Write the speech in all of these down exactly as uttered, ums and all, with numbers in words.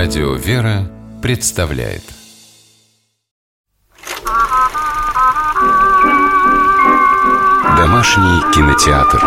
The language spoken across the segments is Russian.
Радио «Вера» представляет Домашний кинотеатр.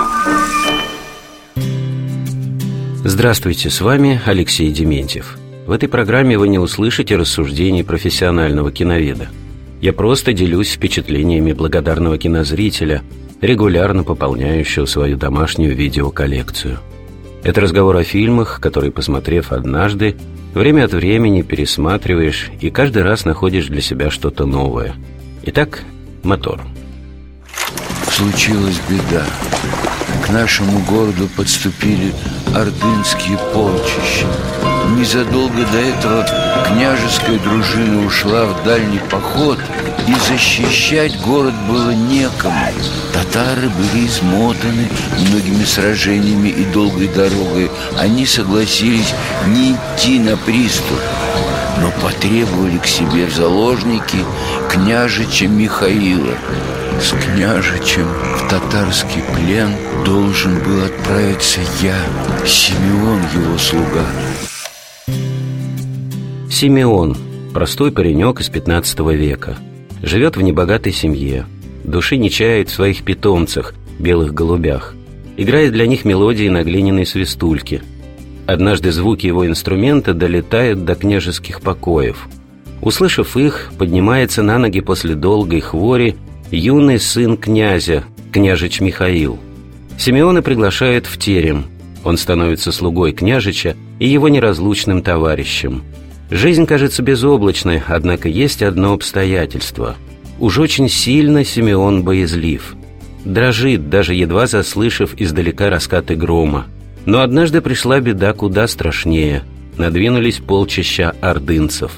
Здравствуйте, с вами Алексей Дементьев. В этой программе вы не услышите рассуждений профессионального киноведа. Я просто делюсь впечатлениями благодарного кинозрителя, регулярно пополняющего свою домашнюю видеоколлекцию. Это разговор о фильмах, которые, посмотрев однажды, время от времени пересматриваешь и каждый раз находишь для себя что-то новое. Итак, мотор. Случилась беда. К нашему городу подступили ордынские полчища. Незадолго до этого княжеская дружина ушла в дальний поход, и защищать город было некому. Татары были измотаны многими сражениями и долгой дорогой. Они согласились не идти на приступ, но потребовали к себе в заложники княжича Михаила. С княжичем в татарский плен должен был отправиться я, Симеон, его слуга. Симеон – простой паренек из пятнадцатого века. Живет в небогатой семье. Души не чает в своих питомцах, белых голубях. Играет для них мелодии на глиняной свистульке. Однажды звуки его инструмента долетают до княжеских покоев. Услышав их, поднимается на ноги после долгой хвори юный сын князя, княжич Михаил. Симеона приглашают в терем. Он становится слугой княжича и его неразлучным товарищем. Жизнь кажется безоблачной, однако есть одно обстоятельство. Уж очень сильно Симеон боязлив. Дрожит, даже едва заслышав издалека раскаты грома. Но однажды пришла беда куда страшнее. Надвинулись полчища ордынцев.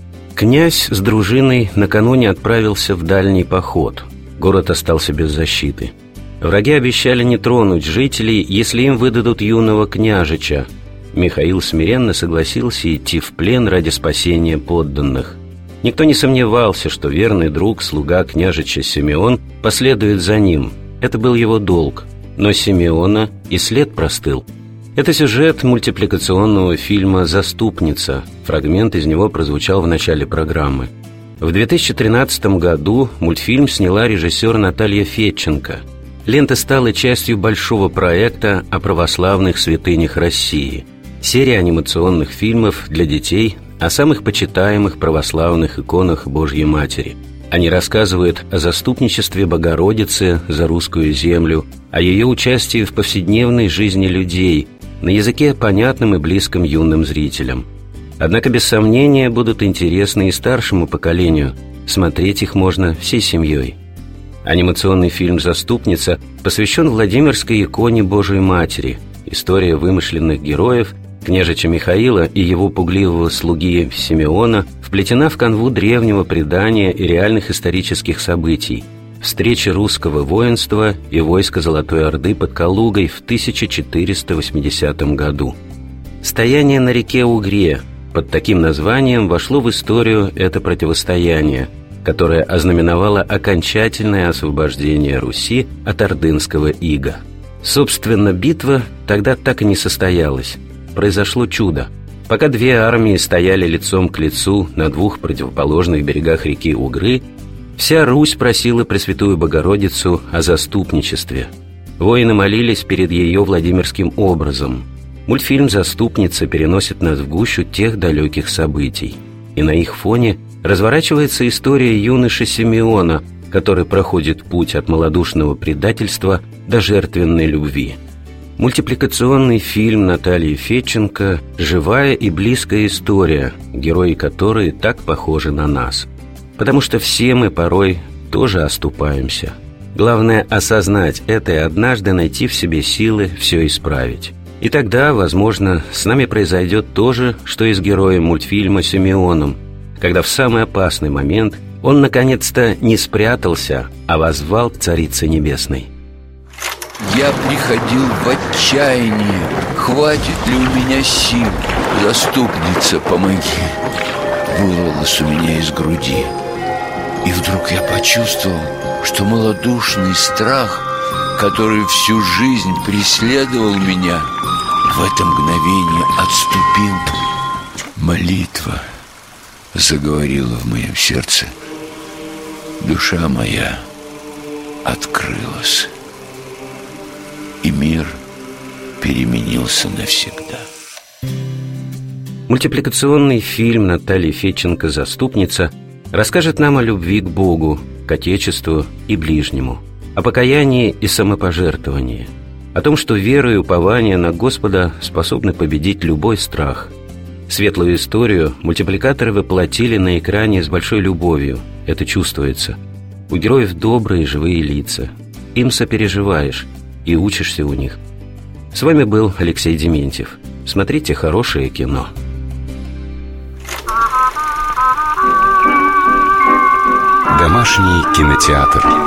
Князь с дружиной накануне отправился в дальний поход. Город остался без защиты. Враги обещали не тронуть жителей, если им выдадут юного княжича. Михаил смиренно согласился идти в плен ради спасения подданных. Никто не сомневался, что верный друг, слуга княжича Симеон, последует за ним. Это был его долг. Но Симеона и след простыл. Это сюжет мультипликационного фильма «Заступница». Фрагмент из него прозвучал в начале программы. В две тысячи тринадцатом году мультфильм сняла режиссер Наталья Федченко. Лента стала частью большого проекта о православных святынях России. Серия анимационных фильмов для детей о самых почитаемых православных иконах Божьей Матери. Они рассказывают о заступничестве Богородицы за русскую землю, о ее участии в повседневной жизни людей, на языке понятным и близким юным зрителям. Однако, без сомнения, будут интересны и старшему поколению. Смотреть их можно всей семьей. Анимационный фильм «Заступница» посвящен Владимирской иконе Божией Матери. История вымышленных героев, княжича Михаила и его пугливого слуги Симеона, вплетена в канву древнего предания и реальных исторических событий. Встречи русского воинства и войска Золотой Орды под Калугой в тысяча четыреста восьмидесятом году. Стояние на реке Угре под таким названием вошло в историю это противостояние, которое ознаменовало окончательное освобождение Руси от ордынского ига. Собственно, битва тогда так и не состоялась. Произошло чудо. Пока две армии стояли лицом к лицу на двух противоположных берегах реки Угры, вся Русь просила Пресвятую Богородицу о заступничестве. Воины молились перед ее Владимирским образом. Мультфильм «Заступница» переносит нас в гущу тех далеких событий. И на их фоне разворачивается история юноши Симеона, который проходит путь от малодушного предательства до жертвенной любви. Мультипликационный фильм Натальи Федченко – живая и близкая история, герои которой так похожи на нас. Потому что все мы порой тоже оступаемся. Главное – осознать это и однажды найти в себе силы все исправить. И тогда, возможно, с нами произойдет то же, что и с героем мультфильма Симеоном, когда в самый опасный момент он наконец-то не спрятался, а воззвал к Царице Небесной. Я приходил в отчаяние. Хватит ли у меня сил? Заступница, помоги. Вырвалось у меня из груди. И вдруг я почувствовал, что малодушный страх, который всю жизнь преследовал меня, в это мгновение отступил. Молитва заговорила в моем сердце. Душа моя открылась, и мир переменился навсегда. Мультипликационный фильм Натальи Федченко «Заступница» расскажет нам о любви к Богу, к Отечеству и ближнему, о покаянии и самопожертвовании, о том, что вера и упование на Господа способны победить любой страх. Светлую историю мультипликаторы воплотили на экране с большой любовью, это чувствуется. У героев добрые живые лица, им сопереживаешь и учишься у них. С вами был Алексей Дементьев. Смотрите хорошее кино. Домашний кинотеатр.